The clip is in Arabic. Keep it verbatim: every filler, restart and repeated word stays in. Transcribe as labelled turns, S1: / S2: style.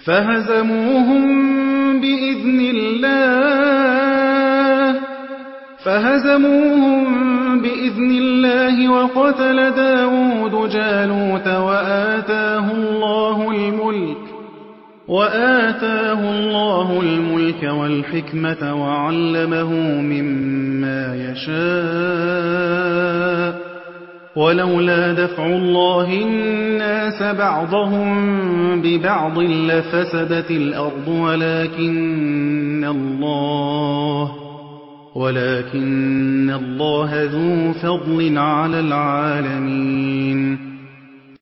S1: فهزموهم بإذن الله فهزموهم بإذن الله وقتل داود جالوت وآتاه الله الملك وآتاه الله الملك والحكمة وعلمه مما يشاء ولولا دفع الله الناس بعضهم ببعض لفسدت الأرض ولكن الله ولكن الله ذو فضل على العالمين